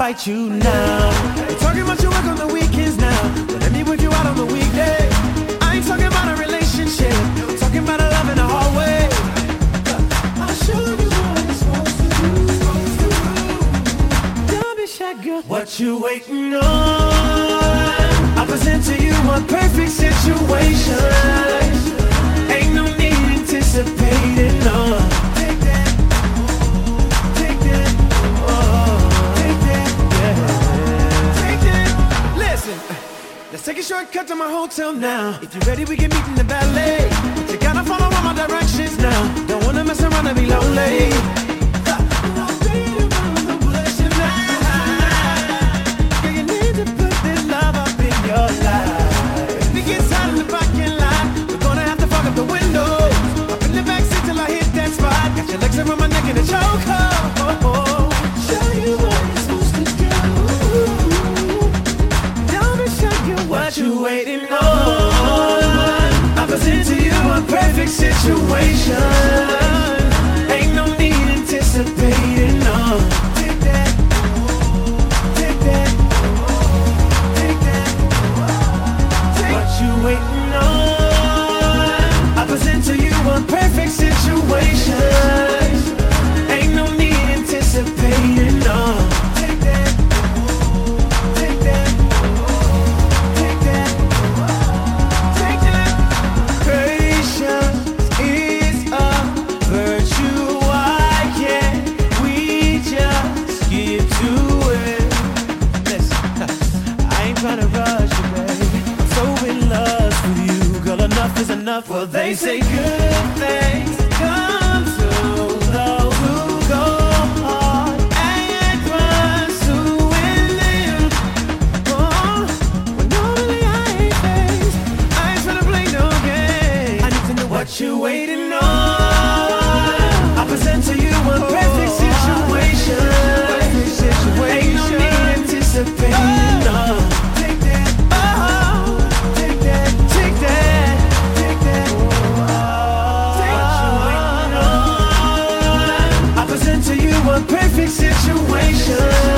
invite you now. You're talking about your work on the weekends now, but let me with you out on the weekday. I ain't talking about a relationship, I'm talking about a love in the hallway. I'll show you what it's supposed to do. Don't be shy, girl. What you waiting on? I present to you a perfect situation. Ain't no need anticipating, no. Take that, take that, take that, yeah. Take that. Listen, let's take a shortcut to my hotel now. If you're ready, we can meet in the ballet. But you gotta follow all my directions now. Don't wanna mess around and be lonely. Your legs around my neck in a chokehold. Show you what you're supposed to do. Don't be shy, girl. What you waiting on? I present to you a perfect situation. Ain't no need anticipating, no. Take that, take that, take that. What you waiting on? I present to you a perfect situation. Ain't no need anticipating, no. Take that, take that, take that, take that. Patience is a virtue. Why can't we just get to it? Listen, I ain't trying to rush you, baby. I'm so in love with you, girl. Enough is enough. Well, they say good things come to those who go hard and pursuing them. Oh, well, normally I ain't faced. I ain't tryna play no game. I need to know what you waiting on. I present to you a perfect situation. Ain't no need anticipating, no. Take that, oh, take that, take that, take that. To you a perfect situation.